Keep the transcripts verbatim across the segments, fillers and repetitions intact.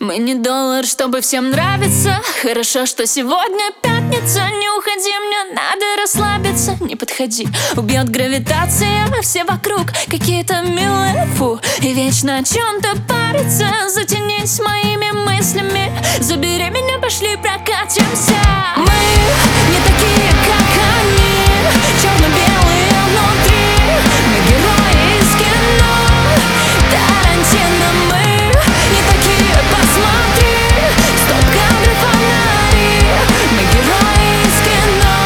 Мы не доллар, чтобы всем нравиться. Хорошо, что сегодня пятница. Не уходи, мне надо расслабиться. Не подходи, убьет гравитация. Все вокруг какие-то милые, фу. И вечно о чем-то париться. Затянись моими мыслями. Забери меня, пошли прокатимся. Мы не такие, как они. Черно-белые внутри. Мы герои из кино Тарантино. Мы не такие, посмотри. Стоп-кадры, фонари. Мы герои из кино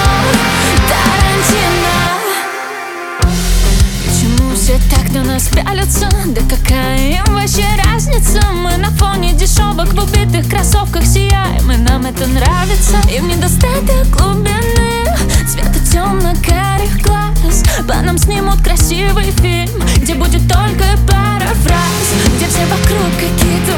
Тарантино. Почему все так на нас пялятся? Да какая им вообще разница? Мы на фоне дешевок в убитых кроссовках сияем, и нам это нравится. Им недостаток глубины, цвета темно-карих глаз. По нам снимут красивый фильм, где будет только пара фраз, где все вокруг какие-то